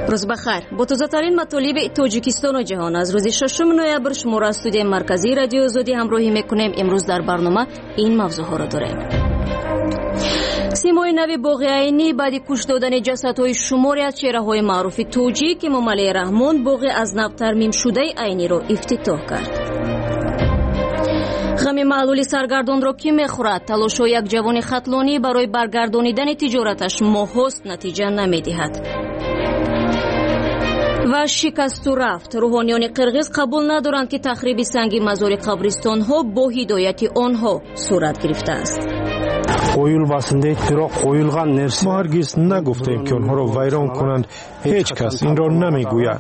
روز بخیر. با تازه‌ترین مطالب تاجیکستان و جهان از روز 6 نوامبر شما را استودیوی مرکزی رادیو آزادی همراهی میکنیم. امروز در برنامه این موضوعها را داریم. سیمای نوی باغ عینی بعد کش دادن جسدهای شماری از چهره‌های معروف توجیک امام علی رحمان باغ از نو ترمیم شده عینی را افتتاح کرد. غم معلولی سرگردان را کی میخورد؟ تلاش یک جوان خطلانی برای برگردانیدن تجارتش ماهاست نتیجه نمیدهد. و شکست و رفت. روحانیان قرغیز قبول ندارند که تخریب سنگ مزار قبرستان ها با هدایت آنها صورت گرفته است. ما هرگز نگفتیم که آنها را ویران کنند. هیچ کس این را نمیگوید.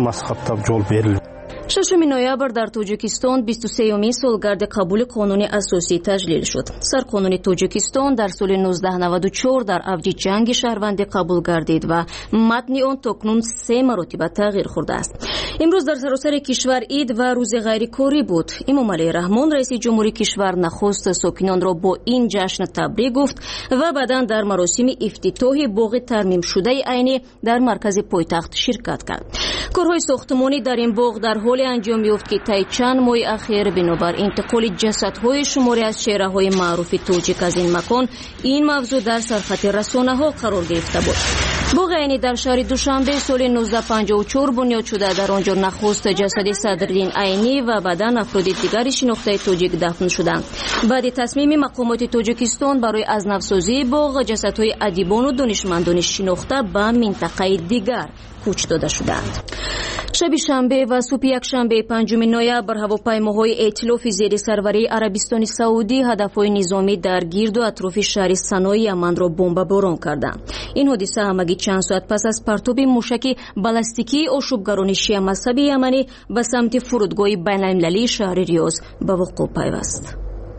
6 نوامبر در تاجیکستان 23مین سالگرد قبول قانون اساسی تجلیل شد. سرقانون تاجیکستان در سال 1994 در اوج جنگ شهروندی قبول گردید و متن آن تاکنون 3 مرتبه تغییر خورده است. امروز در سراسر کشور عید و روز غیر کاری بود. امام علی رحمان رئیس جمهوری کشور نخست ساکنان را با این جشن تبریک گفت و بعداً در مراسم افتتاح باغ ترمیم شده عینی در مرکز پایتخت شرکت کرد. کارهای ساختمانی در این باغ در حال انجام یافت که طی چند ماه اخیر بنابر انتقال جسدهای شماری از چهره‌های معروف توجیک از این مکان این موضوع در سرخط رسانه‌ها قرار گرفته بود. باغ عینی در شهر دوشنبه سال 1954 بنیاد شده. در آنجا نخست جسد صدرالدین عینی و بعداً افراد دیگری شناخته توجیک دفن شدند. بعد تصمیم مقامات تاجیکستان برای از نوسازی باغ جسدهای ادیبان و دانشمندان شناخته به منطقه دیگر کوچ داده شدند. شب شنبه و صبح یک شنبه 5 نوامبر هواپیماهای ائتلاف زیر سروری عربستان سعودی هدفهای نظامی در گرد و اطراف شهر صنعا یمن را بمباران کردند. این حادثه همگی چند ساعت پس از پرتاب موشک بالستیکی آشوبگران شیعه مذهبی یمنی به سمت فرودگاه بین‌المللی شهر ریاض به وقوع پیوست.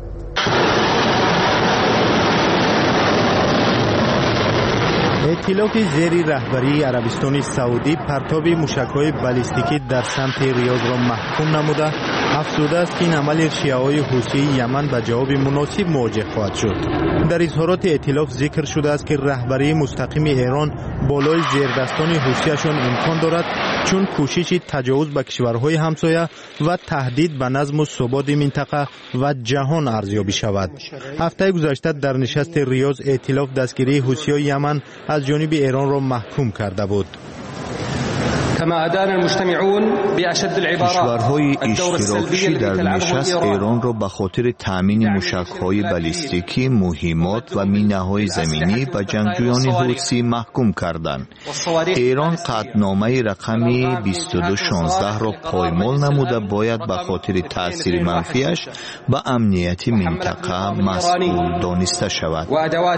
ائتلاف زیر رهبری عربستان سعودی پرتاب موشک‌های بالستیکی در سمت ریاض را محکوم نموده افزوده است که این عمل شیعه‌های حوثی یمن به جواب مناسب مواجه خواهد شد. در اظهارات ائتلاف ذکر شده است که رهبری مستقیم ایران بالای زیردستان حوثیشان امکان دارد چون کوشش تجاوز به کشورهای همسایه و تهدید به نظم و ثبات منطقه و جهان ارزیابی شود. هفته گذشته در نشست ریاض ائتلاف دستگیری حوثی‌های یمن از جانب ایران را محکوم کرده بود. کشورهای اشتراکی در نشست ایران را به خاطر تأمین موشک‌های بالستیکی، مهمات و مینه‌های زمینی به جنگجویان حوثی محکوم کردند. ایران قطعنامه رقم 2216 را پایمال نموده باید به خاطر تأثیر منفیش به امنیت منطقه مسئول دانسته شود.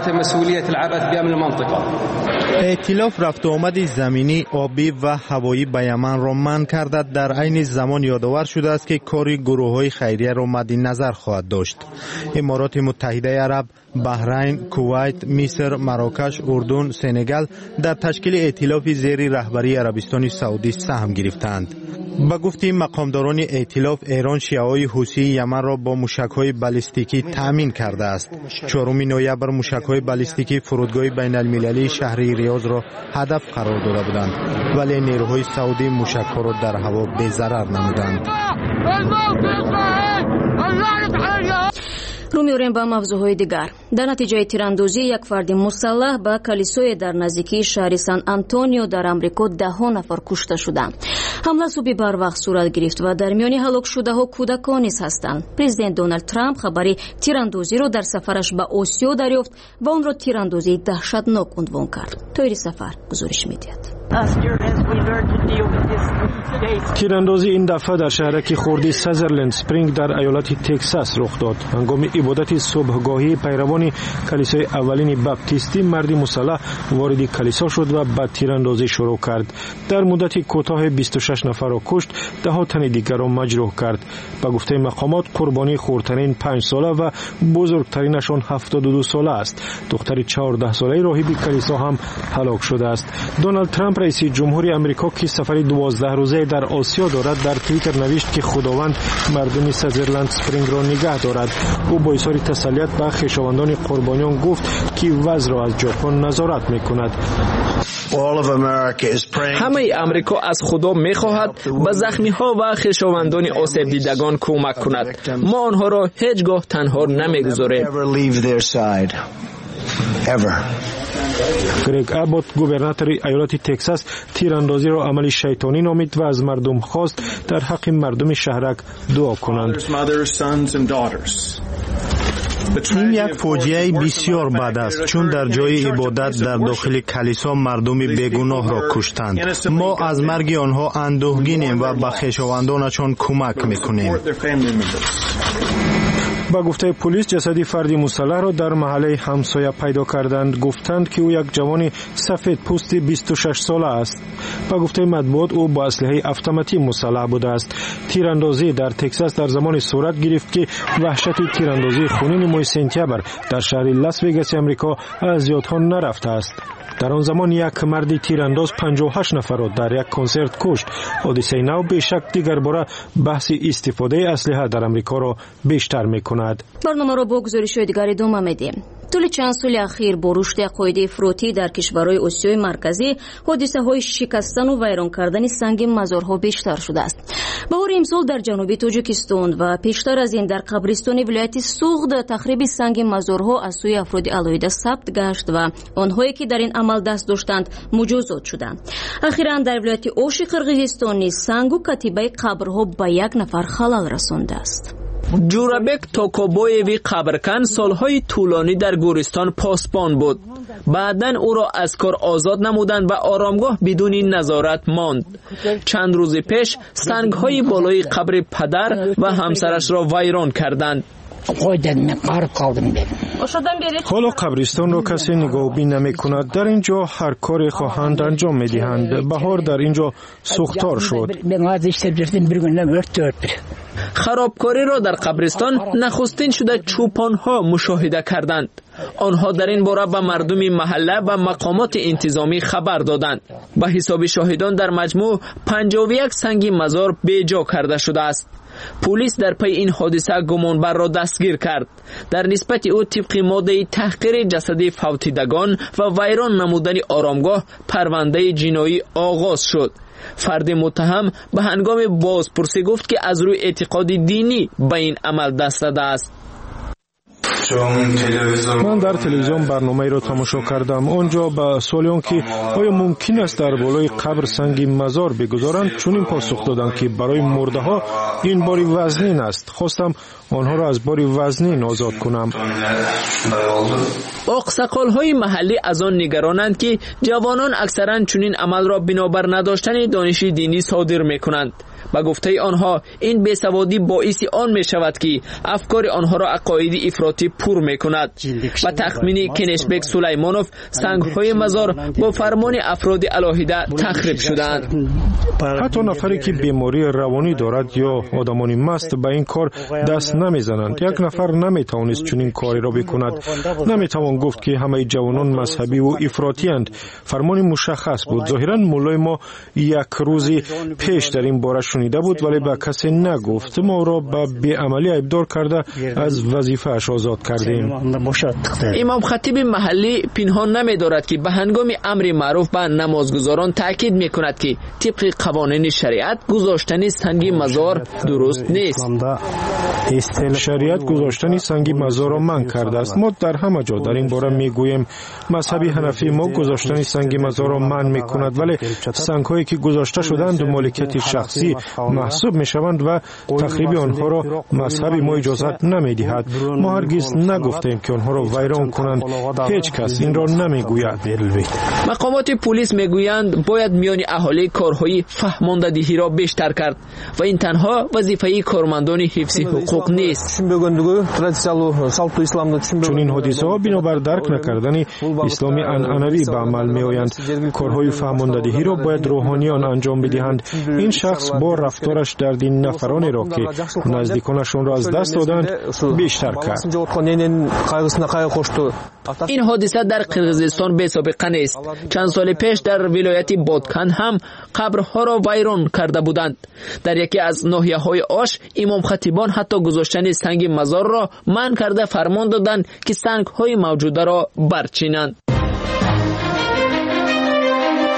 ائتلاف رفت و آمد زمینی، آبی و هوایی به یمن را منع کرده. در عین زمان یادآور شده است که کار گروه‌های خیریه را مد نظر خواهد داشت. امارات متحده عرب، بحرین، کویت، مصر، مراکش، اردن، سنگال در تشکیل ائتلاف زیر رهبری عربستان سعودی سهم گرفتند. با گفته مقامداران ائتلاف ایران شیعه‌های حوثی یمن را با موشک‌های بالستیکی تأمین کرده است. 4 نوامبر موشک‌های بالستیکی فرودگاه بین‌المللی شهر ریاض را هدف قرار داده بودند ولی نیروهای سعودی موشک‌ها را در هوا بی‌ضرر نمودند. رو می‌آوریم به موضوعهای دیگر. در نتیجه تیراندازی یک فرد مسلح به کلیسای در نزدیکی شهر سان آنتونیو در آمریکا 10 نفر کشته شدند. حمله صبح بر وقت صورت گرفت و در میان هلاک شده‌ها کودکان نیز هستند. پرزیدنت دونالد ترامپ خبری تیراندازی را در سفرش به آسیا دریافت و آن را تیراندازی دهشتناک عنوان کرد. طایر سفر گزارش می‌دهد. تیراندازی این دفعه در شهرک خردی سازرلند سپرینگ در ایالت تگزاس رخ داد. هنگام عبادت صبحگاهی پیروان کلیسای اولین بپتیستی مردی مسلح وارد کلیسا شد و به تیراندازی شروع کرد. در مدت کوتاه 26 نفر را کشت، 10 تن دیگر را مجروح کرد. به گفته مقامات قربانی خردترین 5 ساله و بزرگترینشان 72 ساله است. دختر 14 ساله راهب کلیسا هم هلاک شده است. دونالد ترامپ رئیس جمهوری آمریکا که سفر 12 روزه در آسیا دارد در توییتر نوشت که خداوند مردم سازرلند سپرینگ را نگه دارد. او با اظهار تسلیت به خویشاوندان قربانیان گفت که وضع را از ژاپن نظارت می‌کند. همه امریکا از خدا می‌خواهد به زخمی‌ها و خویشاوندان آسیب دیدگان کمک کند. ما آنها را هیچگاه تنها نمی‌گذاریم. گرگ ابات گوبرناتور ایالت تگزاس تیراندازی را عمل شیطانی نامید و از مردم خواست در حق مردم شهرک دعا کنند. این یک فاجعه بسیار بد است، چون در جای عبادت در داخل کلیسا مردم بیگناه را کشتند. ما از مرگ آنها اندوهگینیم و به خویشاوندانشان کمک میکنیم. با گفته پلیس جسد فردی مسلح را در محله همسایه پیدا کردند. گفتند که او یک جوان سفید پوستی 26 ساله است. با گفته مطبوعات او با اسلحه اتوماتیک مسلح بوده است. تیراندازی در تگزاس در زمان صورت گرفت که وحشت تیراندازی خونین ماه سپتامبر در شهر لاس وگاس آمریکا از یادها نرفته است. در آن زمان یک مرد تیرانداز 58 نفر را در یک کنسرت کشت. حادثه نو بیشک دیگر باره بحث استفاده اسلحه در آمریکا را بیشتر می‌کند. برنامه را با گزارش‌های دیگر ادامه می‌دیم. طول چند سال اخیر با رشد عقاید افراطی در کشورهای آسیای مرکزی حادثه‌های شکستن و ویران کردن سنگ مزارها بیشتر شده است. بهار امسال در جنوب تاجیکستان و پیشتر از این در قبرستان ولایت سوغد تخریب سنگ مزارها از سوی افراد علایده ثبت گشت و آنهایی که در این عمل دست داشتند مجازات شدند. اخیراً در ولایت اوش قرقیزستان نیز سنگ و کتیبه قبرها به یک نفر خلل رسانده است. جورابک توکوبویوی قبرکن سالهای طولانی در گورستان پاسبان بود. بعداً او را از کار آزاد نمودند و آرامگاه بدون نظارت ماند. چند روز پیش سنگ‌های بالای قبر پدر و همسرش را ویران کردند. حالا قبرستان را کسی نگاهبین نمی کند. در اینجا هر کاری خواهند انجام می دهند. بهار در اینجا سوختار شد. خرابکاری را در قبرستان نخستین شده چوپان‌ها مشاهده کردند. آنها در این باره به مردم محله و مقامات انتظامی خبر دادند. به حساب شاهدان در مجموع 51 سنگ مزار بیجا کرده شده است. پلیس در پی این حادثه گمانبر را دستگیر کرد. در نسبت او طبق ماده تحقیر جسد فوتیدگان و ویران نمودن آرامگاه پرونده جنایی آغاز شد. فرد متهم به هنگام بازپرسی گفت که از روی اعتقاد دینی به این عمل دست داده است. من در تلویزیون برنامه را تماشا کردم. آنجا به سوالیان که آیا ممکن است در بالای قبر سنگ مزار بگذارند چنین پاسخ دادند که برای مرده ها این باری وزنین است. خواستم آنها را از باری وزنین آزاد کنم. آقسقال‌های محلی از آن نگرانند که جوانان اکثرا چنین عمل را بنابر نداشتن دانش دینی صادر می‌کنند. با گفته آنها این بیسوادی باعث آن می شود که افکار آنها را عقاید افراطی پر می کند. و تخمین کنشبک سلیمانوف سنگ‌های مزار با فرمان افراد علاهیده تخریب شدند. حتی نفری که بیماری روانی دارد یا آدمانی مست به این کار دست نمی زنند. یک نفر نمی توانست چنین کاری را بکند. نمی توان گفت که همه جوانان مذهبی و افراطی اند. فرمان مشخص بود. ظاهرا مولای ما یک روزی پیش در این باره شنیده بود ولی به کسی نگفت. ما را به بی‌عملی ابدار کرده از وظیفه اش آزاد کردیم. امام خطیب محلی پنهان نمی دارد که به هنگام امر معروف به نمازگزاران تاکید می کند که طبق قوانین شریعت گذاشتن سنگ مزار درست نیست. شریعت گذاشتن سنگ مزار را منع کرده است. ما در همه جا در این باره می گوییم. مذهب حنفی ما گذاشتن سنگ مزار را منع می کند ولی سنگ هایی که گذاشته شدند مالکیت شخصی محسوب می شوند و تخریب آنها را مذهب ما اجازت نمی دهد. ما هرگز نگفتیم که آنها را ویران کنند. هیچ کس این را نمی گوید. مقامات پلیس می گویند باید میان اهالی کارهای فهماندهی را بیشتر کرد و این تنها وظیفه کارمندان حفظ حقوق نیست. چون این حادثه ها بنابر درک نکردن اسلامی عنعنوی به عمل می آیند. کارهای فهماندهی را باید روحانیان انجام بدهند. این شخص با رفتارش در دین نفرانی را که نزدیکانشون را از دست دادند بیشتر کرد. این حادثه در قرقیزستان بی سابقه نیست. چند سال پیش در ولایت بادکن هم قبرها را ویران کرده بودند. در یکی از ناحیه‌های آش امام خطیبان حتی گذاشتن سنگ مزار را منع کرده فرمان دادند که سنگ‌های موجوده را برچینند.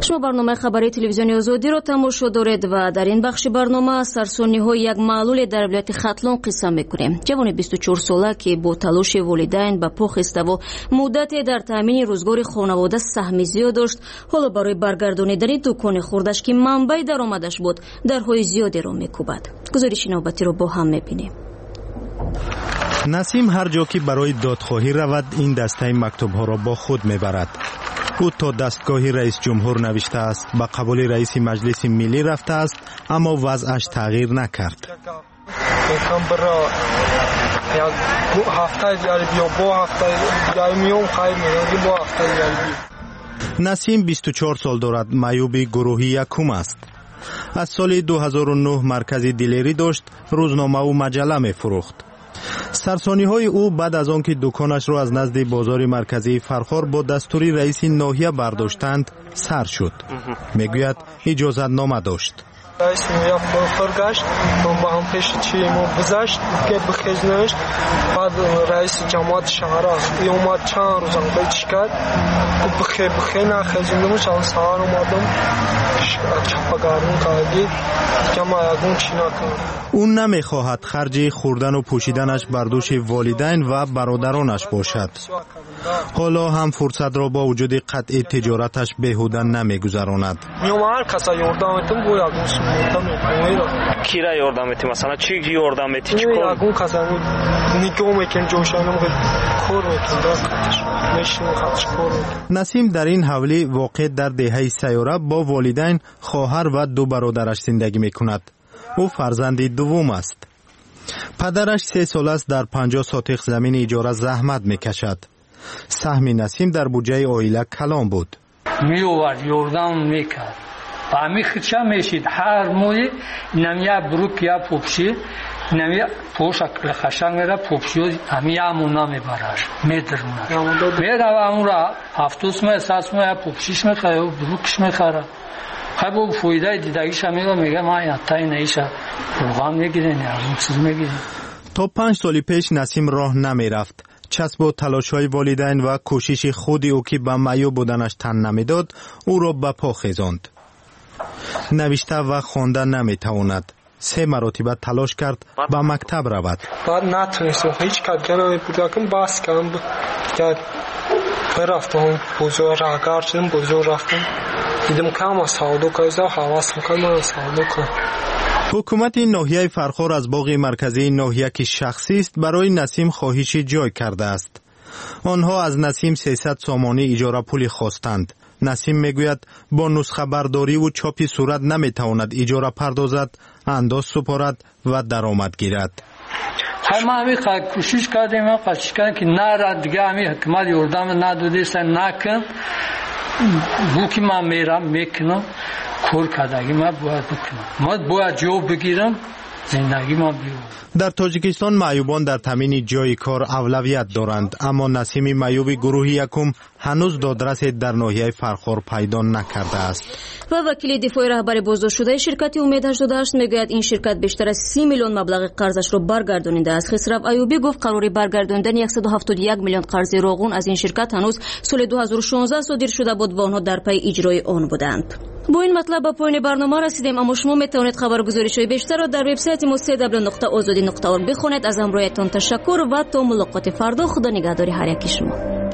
شما برنامه خبری تلویزیونی آزادی را تماشا دارید و در این بخش برنامه سرسانی‌های یک معلول در ولایت ختلان قصه می‌کنیم. جوان 24 ساله که با تلاش والدین به پا خسته و مدتی در تامین روزگار خانواده سهم زیاد داشت، حالا برای برگردانیدن دکان خودش که منبع درآمدش بود درهای زیادی را می‌کوبد. گزارش نوبتی را با هم می‌بینیم. نسیم هر جا که برای دادخواهی رود این دسته مکتوب‌ها را با خود می‌برد. او تا دستگاه رئیس جمهور نوشته است، به قبول رئیس مجلس ملی رفته است، اما وضعش تغییر نکرد. نسیم 24 سال دارد، معیوب گروهی یکم است. از سال 2009 مرکز دیلری داشت، روزنامه و مجله می فروخت. سرسانی های او بعد از آن که دکانش را از نزد بازار مرکزی فرخار با دستور رئیس ناحیه برداشتند سر شد. میگوید اجازت نامه داشت. رئیس ناحیه فرگشت با هم پیش چی ما گذشت که بخیزنش. بعد رئیس جماعت شهر اومد چند روز هم چی کرد بخی نخیزنم چند سهار اومدم چپاگرون کردی که ما یکون چی نکرد. اون نمیخواهد خرج خوردن و پوشیدنش بر دوش والدین و برادرانش باشد. حالا هم فرصت را با وجود قطع تجارتش بیهوده نمیگذراند. میومد کسا یاردم میتم گویا کی را یاردم میتی؟ مثلا چی یاردم میتی؟ چیکار؟ یگون کسا نگاه میکن جوشانم کار میکنم. نسیم در این حولی واقع در دهه سیاره با والدین، خواهر و دو برادرش زندگی میکند. او فرزند دوم است. پدرش 3 سال است در 50 ساتق زمین اجاره زحمت میکشد. سهم نسیم در بودجه عائله کلان بود. میوارد یاردم میکرد. فهمی خدشه میشید هر موی نمیه بروک یا پوپشی نمیه پوشک خشنگ میره پوپشی همیه همونا میبرش میدرونش میره و همون هفتوس ساس پوپشیش میخواه و بروکش میخواه. خب او فایده دیدگیش میگه ما یادتای نیشه روغم میگیرین یا چیز میگیرین. تا 5 سال پیش نسیم راه نمیرفت. چسب و تلاش های والدین و کوشش خودی او که به معیوب بودنش تن نمیداد او را به پا خیزاند. نوشته و خواندن نمیتواند. 3 مرتبه تلاش کرد به مکتب رود. بعد نتونستم هیچ کار نمی‌کردم. بس کردم که برفتم بزرگ راهکار شدم بزرگ رفتم. دیدم کم از سعودو کایزا حواس میکنم از سعودو کنم. حکومت ناحیه فرخار از باغ مرکزی ناحیه که شخصی است برای نسیم خواهش جای کرده است. آنها از نسیم 300 سامانی اجاره پولی خواستند. نسیم میگوید با نسخه برداری و چاپی صورت نمیتواند اجاره پردازد، انداز سپارد و درآمد گیرد. ما همی کوشش کردیم که نه دیگه همی حکومت یاردم نداده است نکن. بوکی من میرم میکنم کار کردگی من باید بکنم. من باید جواب بگیرم زندگی من بیرون. در تاجیکستان معیوبان در تامین جای کار اولویت دارند، اما نسیم معیوب گروه یکم هنوز دادرس در ناحیه فرخار پیدا نکرده است. و وکیل دفاع رهبر بازداشت شده شرکت امید 88 میگوید این شرکت بیشتر از 30 میلیون مبلغ قرضش را برگردانیده است. خسرو ایوبی گفت قرار برگرداندن 171 میلیون قرض روغون از این شرکت هنوز سال 2016 صادر شده بود و آنها در پی اجرای آن بودند. با این مطلب به پایان برنامه رسیدیم، اما شما میتوانید خبرگزاری‌های بیشتر را در وبسایت ما www.azadi.org بخونید. از همراهیتان تشکر و تا ملاقات فردا. خدا نگهدار هر یکی شما.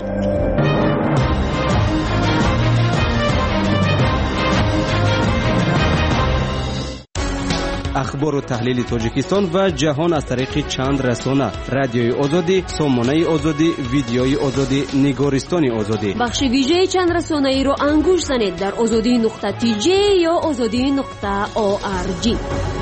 اخبار و تحلیل تاجیکستان و جهان از طریق چند رسانه: رادیوی آزادی، سامانه آزادی، ویدیوی آزادی، نگارستان آزادی. بخش ویژه چند رسانه ای را انگوش زنید در azadi.tj یا azadi.org.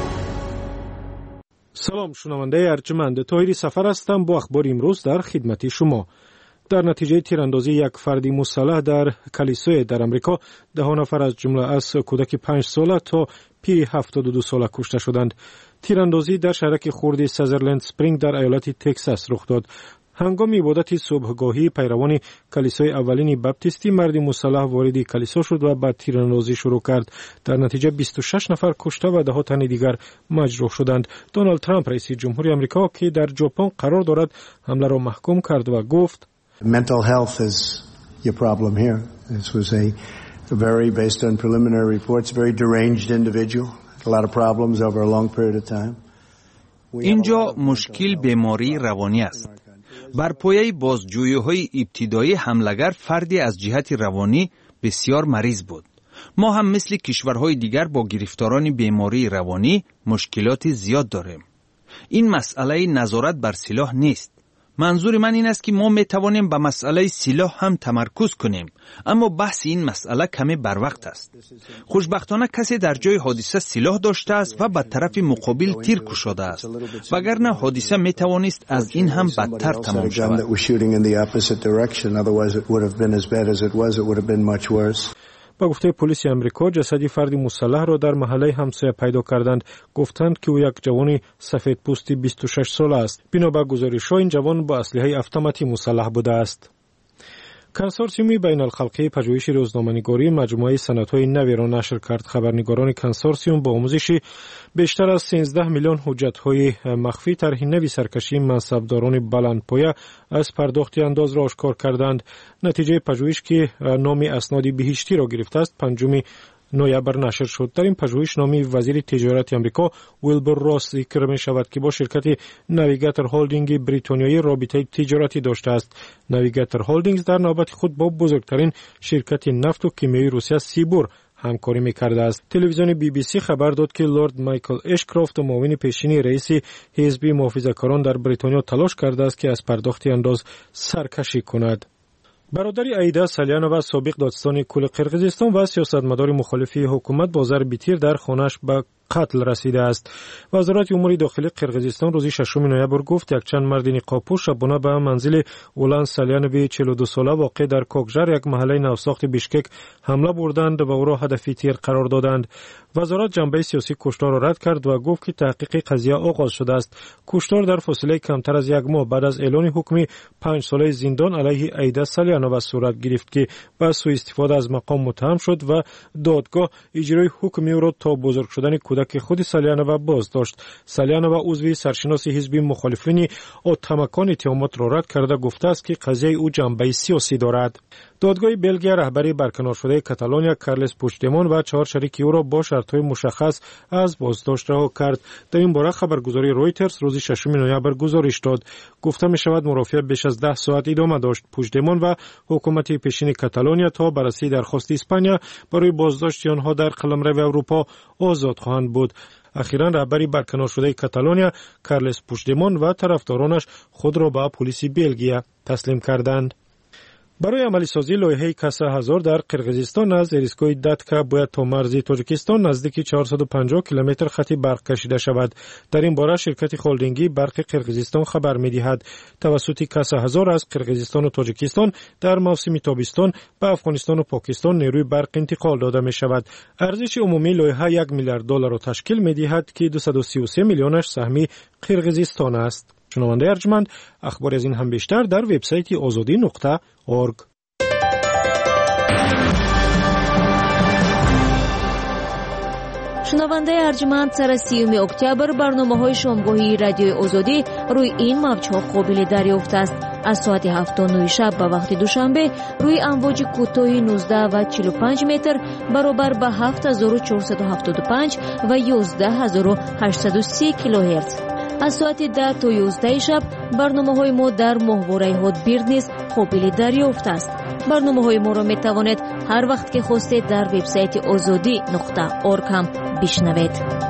سلام، شنونده ارجمند طاهری سفر هستم با اخبار امروز در خدمت شما. در نتیجه تیراندازی یک فردی مسلح در کلیسای در امریکا 10 نفر از جمله از کودک 5 ساله تا پیر 72 ساله کشته شدند. تیراندازی در شهرک خرد سازرلند سپرینگ در ایالت تگزاس رخ داد. هنگام عبادت صبحگاهی پیروان کلیسای اولین بپتیستی مردی مسلح وارد کلیسا شد و بعد تیراندازی شروع کرد. در نتیجه 26 نفر کشته و 10 تن دیگر مجروح شدند. دونالد ترامپ رئیس جمهوری آمریکا که در ژاپن قرار دارد حمله را محکوم کرد و گفت Mental health is your problem here. This was a very, based on preliminary reports, very deranged individual. A lot of problems over a long period of time. اینجا مشکل بیماری روانی است. بر پایه بازجویی‌های ابتدایی حملگر فردی از جهت روانی بسیار مریض بود. ما هم مثل کشورهای دیگر با گرفتاران بیماری روانی مشکلات زیاد داریم. این مسئله نظارت بر سلاح نیست. منظور من این است که ما می توانیم به مسئله سلاح هم تمرکز کنیم، اما بحث این مسئله کمی بر وقت است. خوشبختانه کسی در جای حادثه سلاح داشته است و به طرف مقابل تیر کشیده است، وگرنه حادثه می توانست از این هم بدتر تمام شود. با گفته پلیس آمریکا جسد فردی مسلح را در محله همسایه پیدا کردند. گفتند که او یک جوان سفیدپوستی 26 ساله است. بنابر گزارش‌ها این جوان با اسلحه اتوماتی مسلح بوده است. کنسورسیوم بین الخلقی پژوهش روزنامه‌نگاری مجموعه سندهای نوی را نشر کرد. خبرنگاران کنسورسیوم با آموزش بیشتر از 13 میلیون حجت‌های مخفی طرح نوی سرکشی منصبداران بلندپایه از پرداخت انداز را آشکار کردند. نتیجه پژوهش که نام اسناد بهشتی را گرفته است 5 نوامبر نشر شد. در این پژوهش نام وزیر تجارت آمریکا ویلبر راس ذکر می شود که با شرکت ناویگاتور هولدینگ بریتانیایی رابطه تجارتی داشته است. ناویگاتور هولدینگز در نوبت خود با بزرگترین شرکت نفت و کیمیایی روسیه سیبور همکاری می‌کرده است. تلویزیون BBC خبر داد که لورد مایکل اشکرافت معاون پیشین رئیس حزب محافظه‌کاران در بریتانیا تلاش کرده است که از پرداخت انداز سرکشی کند. برادری ایدا سالیانووا سابق دادستان کل قرقیزستان و سیاستمدار مخالف حکومت با ضرب تیر در خانه‌اش به قتل رسیده است. وزارت امور داخلی قرقیزستان روز 6 نوامبر گفت یک چند مرد نقابپوش شبانه به منزل اولان سالیانوی 42 ساله واقع در کوکژار یک محله نوساخت بیشکک حمله بردند و او را هدف تیر قرار دادند. وزارت جنبه سیاسی کشتار را رد کرد و گفت که تحقیق قضیه آغاز شده است. کشتار در فاصله کمتر از یک ماه بعد از اعلان حکم 5 ساله زندان علیه ایدا سالیانووا صورت گرفت که با سوء استفاده از مقام متهم شد و دادگاه اجرای حکم او را تا بزرگ شدن کودک خود سالیانووا باز داشت. سالیانووا عضو سرشناس حزب مخالفین اتهامات اتهامات را رد کرده گفته است که قضیه او جنبه سیاسی دارد. دادگاه بلژیا رهبری برکنار شده کاتالونیا کارلس پوچدمون و 4 شریک او را با شرط‌های مشخص از بازداشت رها کرد. در این باره خبرگزاری رویترز روز 6 نوامبر گزارش داد. گفته می شود مرافعه بیش از 10 ساعت ادامه داشت. پوچدمون و حکومت پیشین کاتالونیا تا بررسی درخواست اسپانیا برای بازداشت آنها در قلمرو اروپا آزاد خواهند بود. اخیراً رهبری برکنار شده کاتالونیا کارلس پوچدمون و طرفدارانش خود را به پلیس بلژیا تسلیم کردند. برای عملی سازی لایحه کاسه هزار در قرقیزستان از ایستگاه داتکا باید تا مرز تاجیکستان نزدیک 450 کیلومتر خط برق کشیده شود. در این باره شرکت هولدینگی برق قرقیزستان خبر می‌دهد توسط کاسه هزار از قرقیزستان و تاجیکستان در موسم تابستان به افغانستان و پاکستان نیروی برق انتقال داده می‌شود. ارزش عمومی لایحه 1 میلیارد دلار را تشکیل می‌دهد که 233 میلیونش سهمی قرقیزستان است. شنونده ارجمند، اخبار از این هم بیشتر در وبسایت azadi.org. شنونده ارجمند، سر 30 اکتبر برنامه‌های شامگاهی رادیوی آزادی روی این موج‌ها قابل دریافت است. از ساعت 7:09 شب به وقت دوشنبه روی امواج کوتاه 19 و 45 متر برابر به 7475 و 11830 کیلوهرتز. از ساعت 10 تا 11 شب برنامه‌های ما در ماهواره هاتبیرد نیز قابل دریافت است. برنامه‌های ما را می‌توانید هر وقت که خواستید در وبسایت azadi.org هم بشنوید.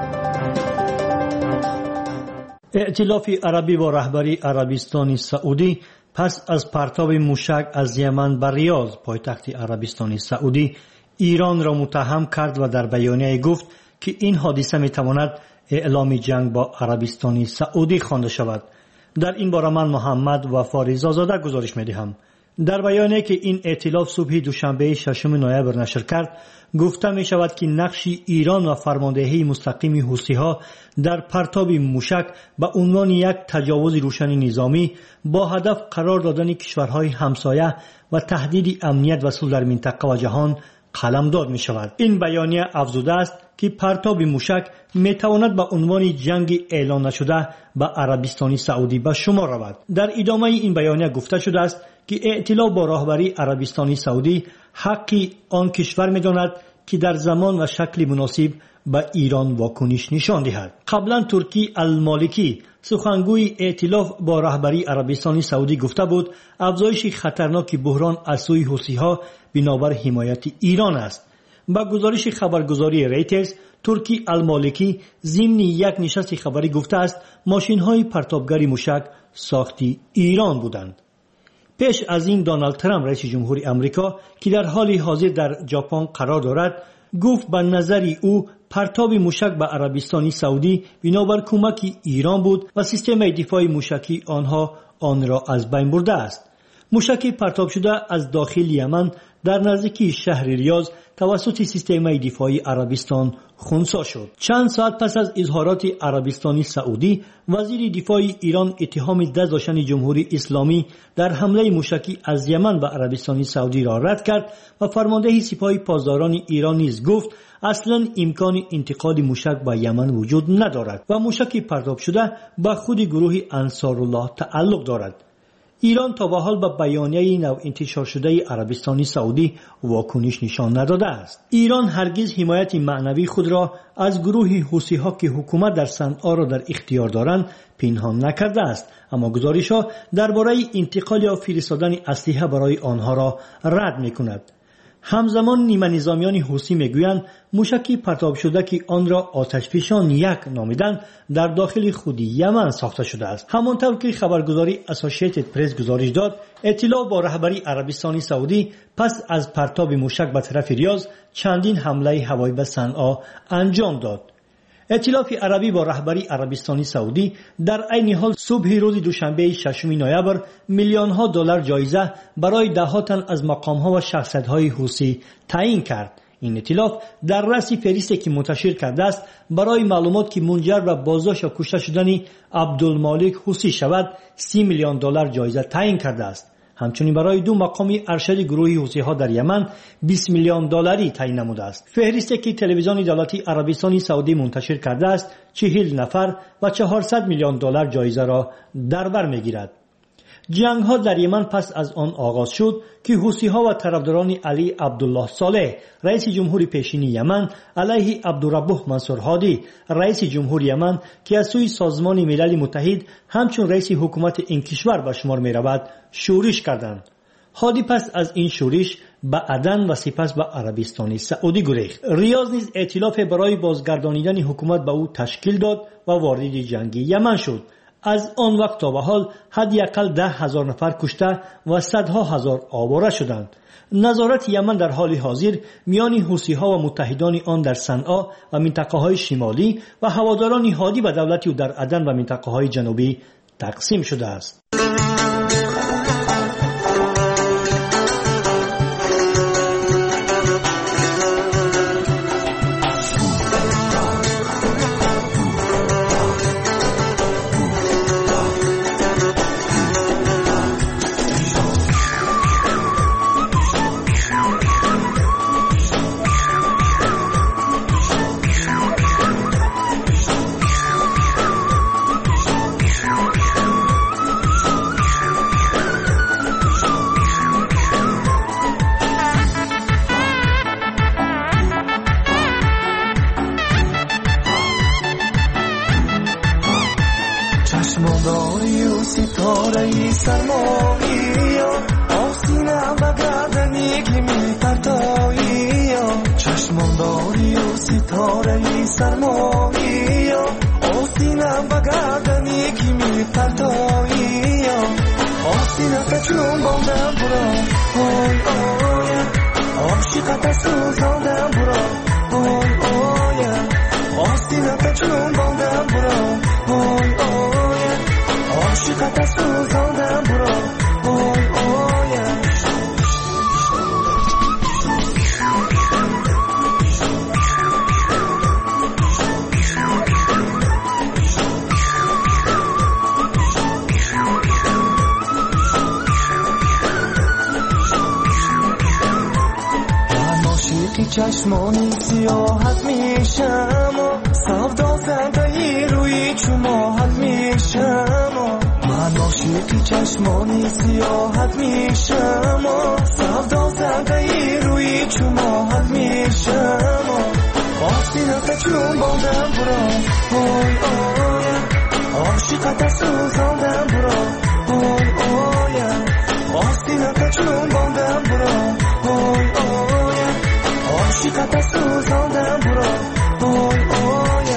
ائتلاف عربی با رهبری عربستان سعودی پس از پرتاب موشک از یمن بر ریاض پایتخت عربستان سعودی ایران را متهم کرد و در بیانیه گفت که این حادثه می‌تواند اعلام جنگ با عربستان سعودی خوانده شود. در این باره من محمد وفا رضازاده گزارش می‌دهم. در بیانیه که این ائتلاف صبح دوشنبه 6 نوامبر نشر کرد گفته می شود که نقش ایران و فرماندهی مستقیم حوثی‌ها در پرتاب موشک به عنوان یک تجاوز روشن نظامی با هدف قرار دادن کشورهای همسایه و تهدید امنیت و صلح در منطقه و جهان قلمداد می شود. این بیانیه افزوده است که پرتاب موشک می تواند به عنوان جنگ اعلان نشده به عربستان سعودی به شمار رود. در ادامه این بیانیه گفته شده است که ائتلاف با راهبری عربستان سعودی حقی آن کشور می داند که در زمان و شکل مناسب به ایران واکنش نشان دهد. قبلا ترکی المالکی سخنگوی ائتلاف با رهبری عربستان سعودی گفته بود افزایش خطرناک بحران از سوی حوثی‌ها بنابر حمایت ایران است. با گزارش خبرگزاری ریترز، ترکی المالکی ضمن یک نشست خبری گفته است ماشین‌های پرتابگر موشک ساختی ایران بودند. پیش از این دونالد ترامپ رئیس جمهوری آمریکا که در حال حاضر در ژاپن قرار دارد گفت به نظر او پرتاب موشک به عربستان سعودی بنابر کمک ایران بود و سیستم دفاع موشکی آنها آن را از بین برده است. موشک پرتاب شده از داخل یمن در نزدیکی شهر ریاض توسط سیستم دفاعی عربستان خنثی شد. چند ساعت پس از اظهارات عربستان سعودی، وزیر دفاع ایران اتهام دست داشتن جمهوری اسلامی در حمله موشکی از یمن به عربستان سعودی را رد کرد و فرمانده سپاه پاسداران ایران نیز گفت اصلا امکان انتقال موشک به یمن وجود ندارد و موشک پرتاب شده به خود گروه انصارالله تعلق دارد. ایران تا به حال به بیانیه نو انتشار شده عربستان سعودی واکنش نشان نداده است. ایران هرگز حمایت معنوی خود را از گروه حوثی‌ها که حکومت در صنعا را در اختیار دارند پنهان نکرده است، اما گزارش‌ها درباره انتقال یا فرستادن اسلحه برای آنها را رد می‌کند. همزمان نیمه نظامیان حوثی میگویند موشکی پرتاب شده که آن را آتشفشان یک نامیدند در داخل خود یمن ساخته شده است. همانطور که خبرگزاری اسوسییتد پرس گزارش داد، ائتلاف با رهبری عربستان سعودی پس از پرتاب موشک به طرف ریاض چندین حمله هوایی به صنعا انجام داد. ائتلاف عربی با رهبری عربستان سعودی در عین حال صبح روز دوشنبه 6 نوامبر میلیون‌ها دلار جایزه برای ده‌ها تن از مقام‌ها و شخصیت‌های حوثی تعیین کرد. این ائتلاف در رأس فهرستی که منتشر کرده است برای معلومات که منجر به بازداشت و کشته شدن عبدالمالک حوثی شود 30 میلیون دلار جایزه تعیین کرده است. همچنین برای 2 مقام ارشد گروه حوثی‌ها در یمن 20 میلیون دلاری تعیین نموده است. فهرستی که تلویزیون دولتی عربستان سعودی منتشر کرده است 40 نفر و 400 میلیون دلار جایزه را در بر می‌گیرد. جنگ‌ها در یمن پس از آن آغاز شد که حوثی‌ها و طرفداران علی عبدالله صالح رئیس جمهوری پیشین یمن علیه عبدالربه منصور هادی رئیس جمهوری یمن که از سوی سازمان ملل متحد همچون رئیس حکومت این کشور به شمار می‌رود شورش کردند. هادی پس از این شورش به عدن و سپس به عربستان سعودی گریخت. ریاض نیز ائتلاف برای بازگردانیدن حکومت به او تشکیل داد و وارد جنگ یمن شد. از آن وقت تا به حال حداقل 10,000 نفر کشته و صدها هزار آواره شدند. نظارت یمن در حال حاضر میان حوثی‌ها و متحدان آن در صنعا و منطقه‌های شمالی و هواداران هادی و دولتی او در عدن و منطقه‌های جنوبی تقسیم شده است. چشمانداری و ستاره سرمایی آسینم و گردنی که می پرتایی چشمانداری و ستاره سرمایی آسینم و گردنی که می پرتایی آسینت چون باندم برا آی آی عاشقت سوزاندم برا آی آی آسینت چون باندم برا آی آی عاشقت سوزاندم برا آی آی چشمانی سیاحت میشم سودا زنده روی چماحت میشم من عاشق چشمانی سیاحت میشم سودا زنده روی چماحت میشم آسینت چون باندم برا اوی اوی عاشقت سوزاندم برا اوی اوی آسینت چون باندم برا اوی اوی عاشقت سوزاندم برا اوی اوی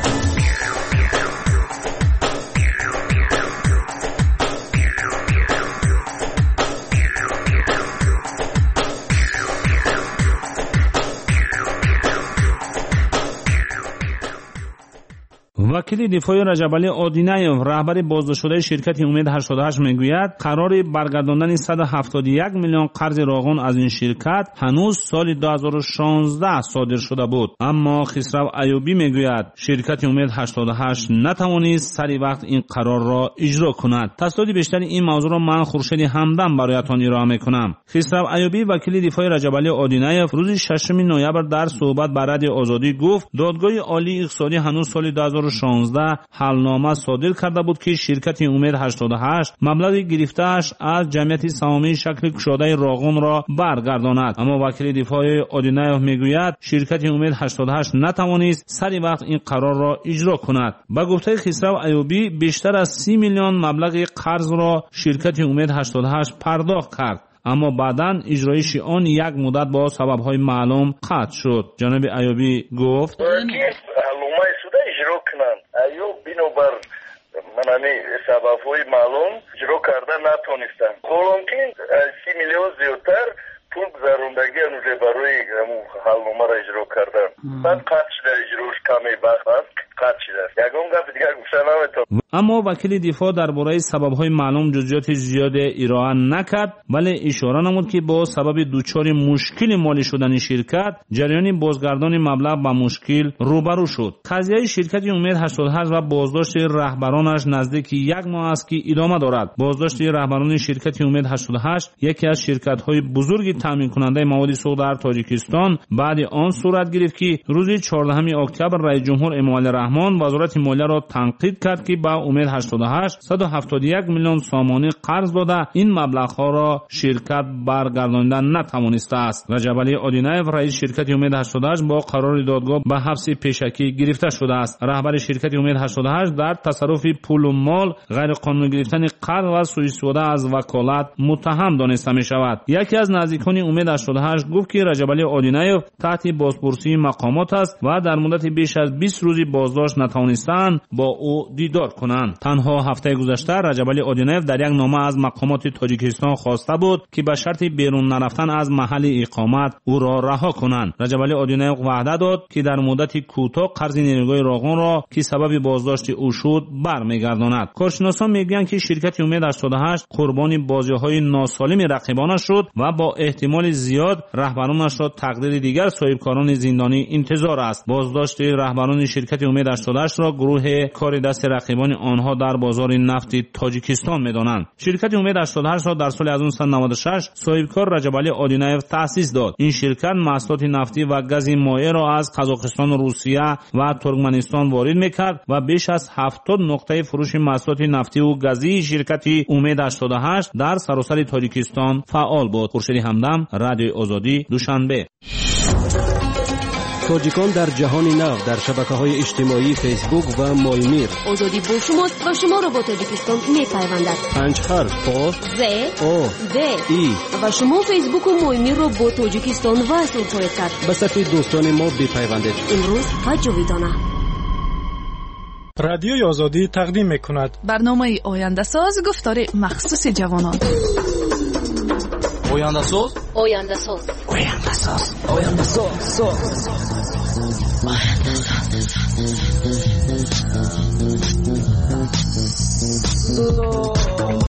وکیل دفاعی رجبعلی آدینایف رهبر بازداشت‌شده شرکت امید 88 میگوید قرار برگرداندن 171 میلیون قرض راغون از این شرکت هنوز سال 2016 صادر شده بود، اما خسرو ایوبی میگوید شرکت امید 88 نتوانست سری وقت این قرار را اجرا کند. تفصیلات بیشتر این موضوع را من خورشید همدم برایتان ارائه میکنم. خسرو ایوبی وکیل دفاعی رجبعلی آدینایف روز 6 نوامبر در صحبت با رادیو آزادی گفت دادگاه عالی اقتصادی هنوز سال 2016 حلنامه صادر کرده بود که شرکت امید 88 مبلغ گرفته‌اش از جمعیت سهامی شکل گشاده راغون را برگرداند، اما وکیل دفاعی آدینایف میگوید شرکت امید 88 نتوانست سری وقت این قرار را اجرا کند. با گفته خسرو ایوبی بیشتر از 30 میلیون مبلغ قرض را شرکت امید 88 پرداخت کرد، اما بعداً اجرایش آن یک مدت با سبب‌های معلوم قطع شد. جناب ایوبی گفت بر منانی سبب‌های معلوم اجرا کردن نتونستن. ممکن 30 میلیون زیادتر پول گذروندگی انوجه برای حلنامه را اجرا کردن. بعد قطع شده اجراش کمی وقت است قطع شده. یکم گفت دیگر گوشه نمیتون. اما وکیل دفاع درباره سبب‌های معلوم جزئیات زیاد ارائه نکرد، ولی اشاره نمود که با سبب دوچار مشکل مالی شدن شرکت جریان بازگردان مبلغ با مشکل روبرو شد. قضیه شرکت امید 88 و بازداشت رهبرانش نزدیک یک ماه است که ادامه دارد. بازداشت رهبران شرکت امید 88 یکی از شرکت‌های بزرگ تامین کننده مواد سوخت در تاجیکستان بعد آن صورت گرفت که روز 14 اکتبر رئیس جمهور امامعلی رحمان وزارت مالیه را تنقید کرد که با امید 88 171 میلیون سامانی قرض داده این مبلغ‌ها را شرکت برگرداندن نتوانسته است. رجبعلی آدینایف رئیس شرکت امید 88 با قرار دادگاه به حبس پیشکی گرفته شده است. رهبر شرکت امید 88 در تصرف پول و مال، غیر قانونی گرفتن قرض و سوء استفاده از وکالت متهم دانسته می شود. یکی از نزدیکان امید 88 گفت که رجبعلی آدینایف تحت بازپرسی مقامات است و در مدت بیش از 20 روزی بازداشت نتوانستند با او دیدار کنند. تنها هفته گذشته رجبعلی آدینایف در یک نامه از مقامات تاجیکستان خواسته بود که به شرط بیرون نرفتن از محل اقامت او را رها کنند. رجبعلی آدینایف وعده داد که در مدت کوتاه قرض نیروگاه راغون را که سبب بازداشت او شد برمیگرداند. کارشناسان میگویند که شرکت امید 88 قربانی بازی‌های ناسالم رقیبانش شد و با احتمال زیاد رهبرانش را تقدیر دیگر صاحبکاران زندانی انتظار است. بازداشت رهبران شرکت امید 88 را گروه کار دست رقیبان آنها در بازار نفت تاجیکستان می‌دانند. شرکت امید 88 را در سال 1996 صاحبکار رجبعلی آدینایف تأسیس داد. این شرکت محصولات نفتی و گاز مایع را از قزاقستان، روسیه و ترکمنستان وارد می‌کرد و بیش از 70 نقطه فروش محصولات نفتی و گازی شرکت امید 88 در سراسر تاجیکستان فعال بود. خورشید همدم، رادیو آزادی، دوشنبه. تاجیکان در جهان نو در شبکه‌های اجتماعی فیسبوک و مایمیر. آزادی با شماست و شما را با تاجیکستان می‌پیوندد. 5 حرف پا ز او د ای و شما فیسبوک و مایمیر را با تاجیکستان وصل خواهید کرد. به صفحه دوستان ما بپیوندید. امروز و جاویدانه. رادیوی آزادی تقدیم می‌کند برنامه آینده ساز گفتار مخصوص جوانان. آینده ساز آینده ساز آینده ساز آینده ساز آینده ساز